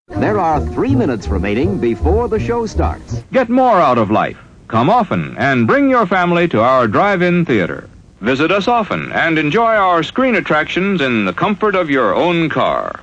There are 3 minutes remaining before the show starts. Get more out of life. Come often and bring your family to our drive-in theater. Visit us often and enjoy our screen attractions in the comfort of your own car.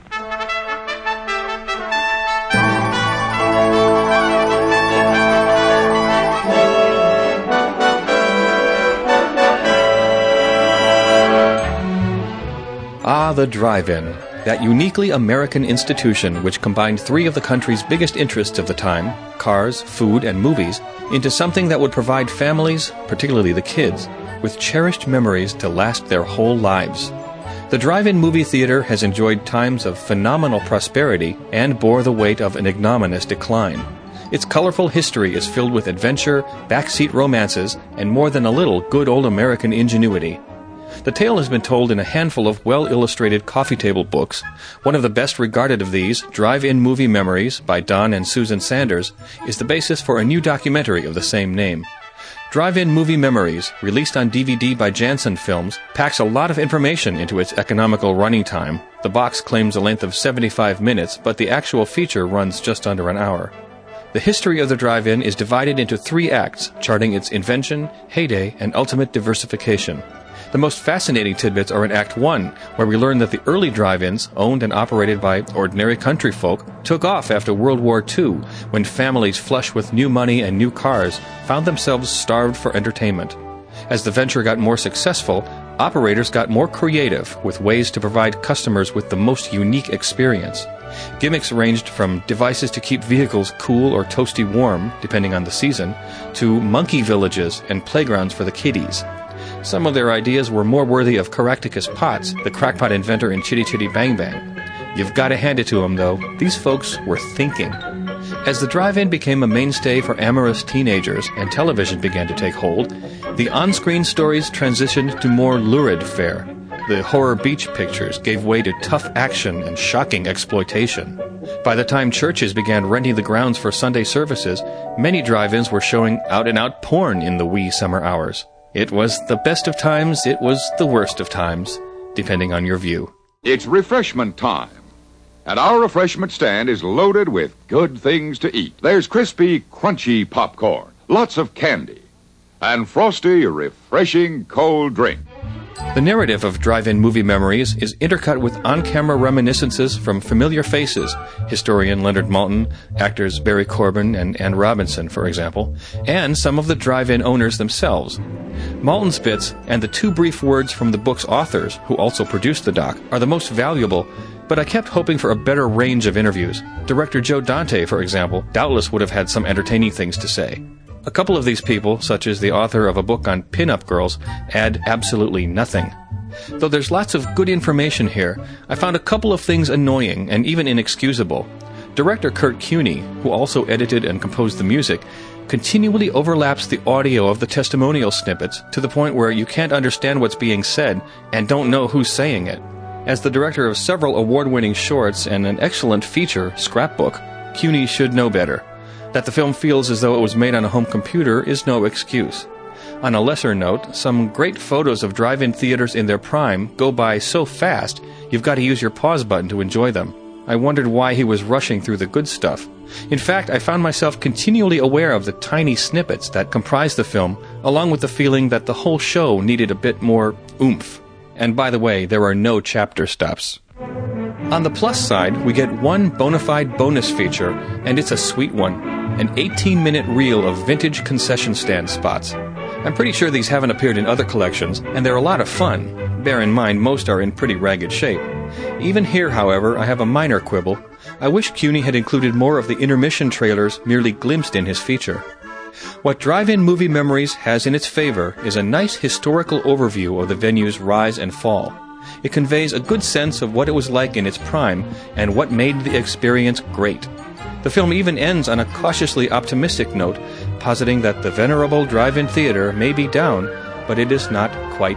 Ah, the drive-in, that uniquely American institution which combined three of the country's biggest interests of the time, cars, food, and movies, into something that would provide families, particularly the kids, with cherished memories to last their whole lives. The drive-in movie theater has enjoyed times of phenomenal prosperity and bore the weight of an ignominious decline. Its colorful history is filled with adventure, backseat romances, and more than a little good old American ingenuity. The tale has been told in a handful of well-illustrated coffee table books. One of the best regarded of these, Drive-In Movie Memories by Don and Susan Sanders, is the basis for a new documentary of the same name. Drive-In Movie Memories, released on DVD by Janssen Films, packs a lot of information into its economical running time. The box claims a length of 75 minutes, but the actual feature runs just under an hour. The history of the drive-in is divided into 3 acts, charting its invention, heyday, and ultimate diversification. The most fascinating tidbits are in Act 1, where we learn that the early drive-ins, owned and operated by ordinary country folk, took off after World War II, when families flush with new money and new cars found themselves starved for entertainment. As the venture got more successful, operators got more creative with ways to provide customers with the most unique experience. Gimmicks ranged from devices to keep vehicles cool or toasty warm, depending on the season, to monkey villages and playgrounds for the kiddies. Some of their ideas were more worthy of Caractacus Potts, the crackpot inventor in Chitty Chitty Bang Bang. You've got to hand it to them, though. These folks were thinking. As the drive-in became a mainstay for amorous teenagers and television began to take hold, the on-screen stories transitioned to more lurid fare. The horror beach pictures gave way to tough action and shocking exploitation. By the time churches began renting the grounds for Sunday services, many drive-ins were showing out-and-out porn in the wee summer hours. It was the best of times, it was the worst of times, depending on your view. It's refreshment time, and our refreshment stand is loaded with good things to eat. There's crispy, crunchy popcorn, lots of candy, and frosty, refreshing cold drink. The narrative of Drive-In Movie Memories is intercut with on-camera reminiscences from familiar faces, historian Leonard Maltin, actors Barry Corbin and Ann Robinson, for example, and some of the drive-in owners themselves. Maltin's bits and the 2 brief words from the book's authors, who also produced the doc, are the most valuable, but I kept hoping for a better range of interviews. Director Joe Dante, for example, doubtless would have had some entertaining things to say. A couple of these people, such as the author of a book on pin-up girls, add absolutely nothing. Though there's lots of good information here, I found a couple of things annoying and even inexcusable. Director Kurt Cuny, who also edited and composed the music, continually overlaps the audio of the testimonial snippets to the point where you can't understand what's being said and don't know who's saying it. As the director of several award-winning shorts and an excellent feature, Scrapbook, Cuny should know better. That the film feels as though it was made on a home computer is no excuse. On a lesser note, some great photos of drive-in theaters in their prime go by so fast, you've got to use your pause button to enjoy them. I wondered why he was rushing through the good stuff. In fact, I found myself continually aware of the tiny snippets that comprise the film, along with the feeling that the whole show needed a bit more oomph. And by the way, there are no chapter stops. On the plus side, we get one bona fide bonus feature, and it's a sweet one. An 18-minute reel of vintage concession stand spots. I'm pretty sure these haven't appeared in other collections, and they're a lot of fun. Bear in mind, most are in pretty ragged shape. Even here, however, I have a minor quibble. I wish Cuny had included more of the intermission trailers merely glimpsed in his feature. What Drive-In Movie Memories has in its favor is a nice historical overview of the venue's rise and fall. It conveys a good sense of what it was like in its prime and what made the experience great. The film even ends on a cautiously optimistic note, positing that the venerable drive-in theater may be down, but it is not quite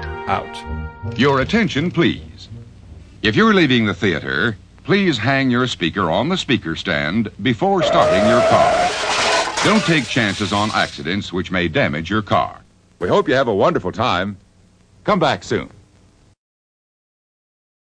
out. Your attention, please. If you're leaving the theater, please hang your speaker on the speaker stand before starting your car. Don't take chances on accidents which may damage your car. We hope you have a wonderful time. Come back soon.